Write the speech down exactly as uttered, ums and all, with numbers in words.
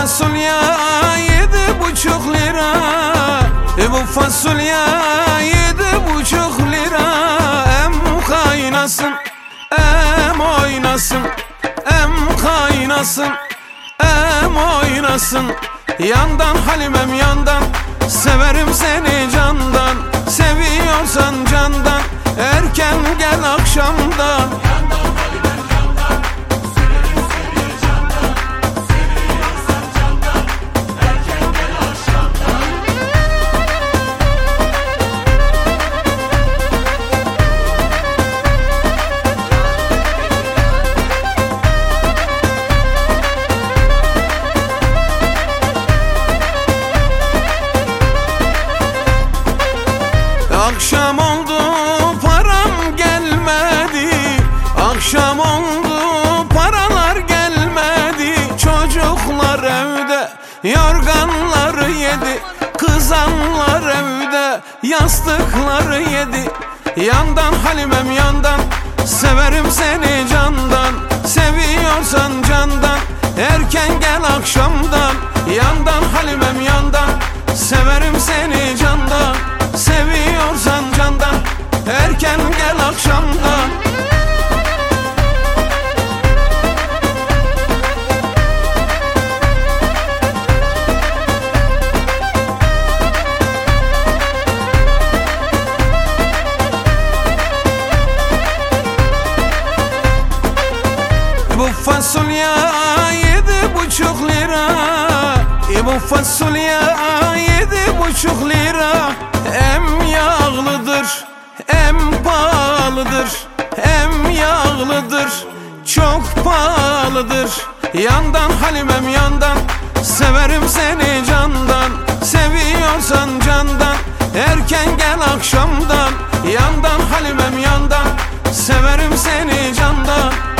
fasulye yedi buçuk lira, e bu fasulye yedi buçuk lira. Em kaynasın, em oynasın, em kaynasın, em oynasın. Yandan Halimem yandan, severim seni candan. Seviyorsan candan, erken gel akşamdan. Yandan Halimem yandan, severim seni candan. Seviyorsan candan, erken gel akşamdan. Akşam oldu param gelmedi, akşam oldu paralar gelmedi. Çocuklar evde yorganları yedi, kızanlar evde yastıkları yedi. Yandan Halimem yandan, severim seni candan. Seviyorsan candan, erken gel akşamdan. Yandan Halimem yandan, severim seni candan. Seviyorsan candan, erken gel akşamdan. Bu fasulye yedi buçuk lira, e bu fasulye yedi buçuk lira. Em yağlıdır, em pahalıdır, em yağlıdır, çok pahalıdır. Yandan Halimem yandan, severim seni candan. Seviyorsan candan, erken gel akşamdan. Yandan Halimem yandan, severim seni candan.